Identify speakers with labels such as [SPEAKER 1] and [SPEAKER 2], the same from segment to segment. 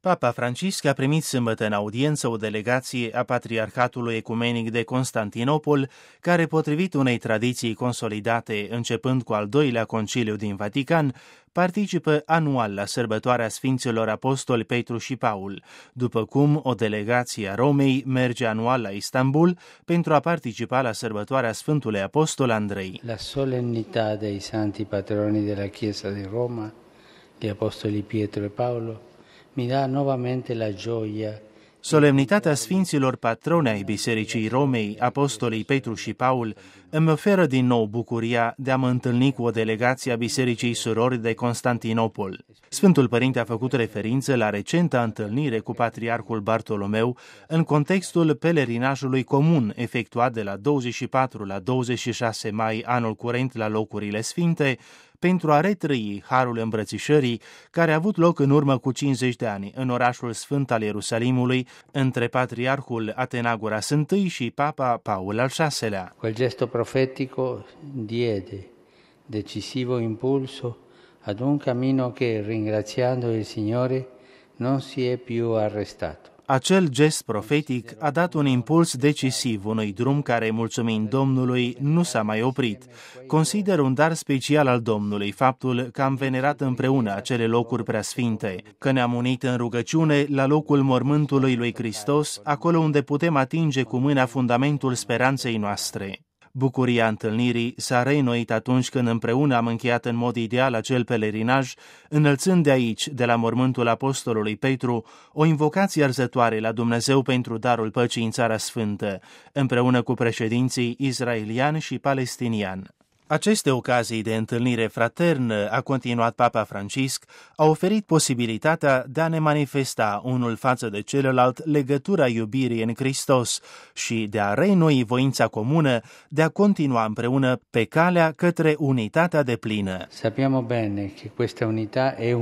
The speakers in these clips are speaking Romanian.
[SPEAKER 1] Papa Francisc a primit sâmbătă în audiență o delegație a Patriarhatului Ecumenic de Constantinopol, care, potrivit unei tradiții consolidate începând cu al doilea conciliu din Vatican, participă anual la sărbătoarea Sfinților Apostoli Petru și Paul, după cum o delegație a Romei merge anual la Istanbul pentru a participa la sărbătoarea Sfântului Apostol Andrei.
[SPEAKER 2] La solenità dei santi patroni della Chiesa di Roma, gli Apostoli Pietro e Paolo, mi dà nuovamente la gioia.
[SPEAKER 1] Solemnitatea Sfinților patroni ai Bisericii Romei, Apostolii Petru și Paul, îmi oferă din nou bucuria de a mă întâlni cu o delegație a Bisericii Surori de Constantinopol. Sfântul Părinte a făcut referință la recenta întâlnire cu Patriarhul Bartolomeu în contextul pelerinajului comun efectuat de la 24 la 26 mai anul curent la locurile sfinte, pentru a retrăi harul îmbrățișării care a avut loc în urmă cu 50 de ani în orașul sfânt al Ierusalimului între Patriarhul Atenagoras I și Papa Paul al VI-lea.
[SPEAKER 2] Quel gesto profetico diede decisivo impulso ad un cammino che, ringraziando il Signore, non si è più arrestato.
[SPEAKER 1] Acel gest profetic a dat un impuls decisiv unui drum care, mulțumind Domnului, nu s-a mai oprit. Consider un dar special al Domnului faptul că am venerat împreună acele locuri preasfinte, că ne-am unit în rugăciune la locul mormântului lui Hristos, acolo unde putem atinge cu mâna fundamentul speranței noastre. Bucuria întâlnirii s-a reînnoit atunci când împreună am încheiat în mod ideal acel pelerinaj, înălțând de aici, de la mormântul apostolului Petru, o invocație arzătoare la Dumnezeu pentru darul păcii în Țara Sfântă, împreună cu președinții israelian și palestinian. Aceste ocazii de întâlnire fraternă, a continuat Papa Francisc, au oferit posibilitatea de a ne manifesta unul față de celălalt legătura iubirii în Hristos și de a reînnoi voința comună de a continua împreună pe calea către unitatea deplină.
[SPEAKER 2] Sappiamo bene che questa unità è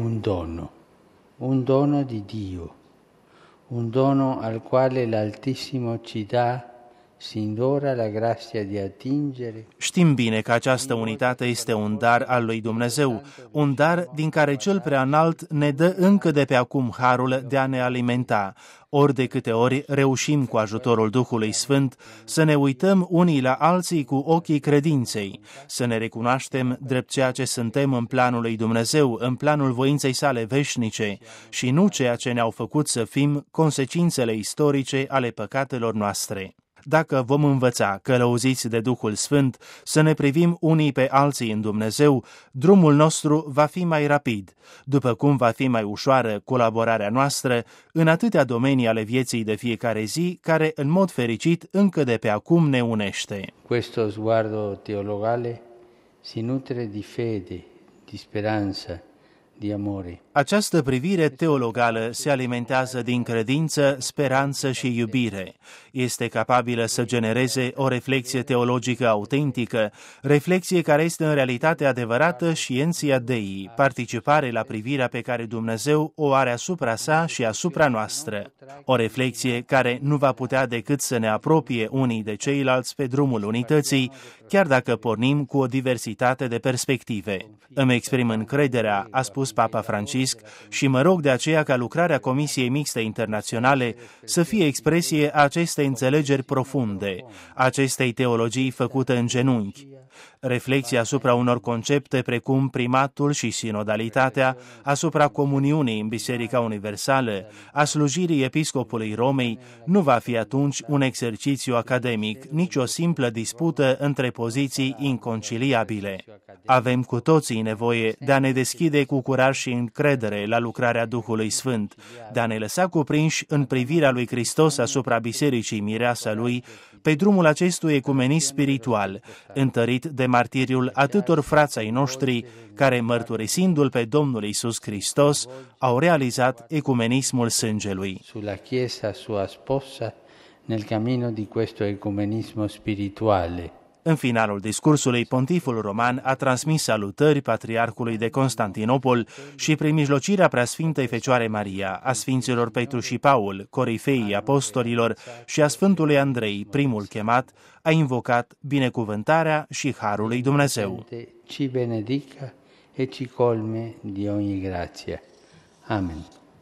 [SPEAKER 2] un dono di Dio, un dono al quale l'Altissimo ci dà sin d'ora la grazia di attingere.
[SPEAKER 1] Știm bine că această unitate este un dar al lui Dumnezeu, un dar din care Cel Preaînalt ne dă încă de pe acum harul de a ne alimenta, ori de câte ori reușim cu ajutorul Duhului Sfânt să ne uităm unii la alții cu ochii credinței, să ne recunoaștem drept ceea ce suntem în planul lui Dumnezeu, în planul voinței sale veșnice și nu ceea ce ne-au făcut să fim consecințele istorice ale păcatelor noastre. Dacă vom învăța, călăuziți de Duhul Sfânt, să ne privim unii pe alții în Dumnezeu, drumul nostru va fi mai rapid, după cum va fi mai ușoară colaborarea noastră în atâtea domenii ale vieții de fiecare zi, care, în mod fericit, încă de pe acum ne unește.
[SPEAKER 2] Questo sguardo teologale si nutre di fede, di speranza, di amore.
[SPEAKER 1] Această privire teologală se alimentează din credință, speranță și iubire. Este capabilă să genereze o reflexie teologică autentică, reflexie care este în realitate adevărată scientia Dei, participare la privirea pe care Dumnezeu o are asupra sa și asupra noastră. O reflexie care nu va putea decât să ne apropie unii de ceilalți pe drumul unității, chiar dacă pornim cu o diversitate de perspective. Îmi exprim încrederea, a spus Papa Francisc, și mă rog de aceea ca lucrarea Comisiei Mixte Internaționale să fie expresie a acestei înțelegeri profunde, a acestei teologii făcute în genunchi. Reflexia asupra unor concepte precum primatul și sinodalitatea, asupra comuniunii în Biserica Universală, a slujirii episcopului Romei, nu va fi atunci un exercițiu academic, nici o simplă dispută între poziții inconciliabile. Avem cu toții nevoie de a ne deschide cu curaj și încredere la lucrarea Duhului Sfânt, de a ne lăsa cuprinși în privirea lui Hristos asupra Bisericii Mireasa Lui, pe drumul acestui ecumenism spiritual, întărit de martiriul atâtor frați ai noștri care, mărturisindu-L pe Domnul Iisus Hristos, au realizat ecumenismul sângelui.
[SPEAKER 2] Sulla Chiesa sua sposa nel cammino di questo ecumenismo spirituale.
[SPEAKER 1] În finalul discursului, pontiful roman a transmis salutări Patriarhului de Constantinopol și, prin mijlocirea Preasfintei Fecioare Maria, a Sfinților Petru și Paul, corifeii apostolilor și a Sfântului Andrei, primul chemat, a invocat binecuvântarea și harul lui Dumnezeu.
[SPEAKER 2] Ci benedica e ci colme di ogni grazia. Amen.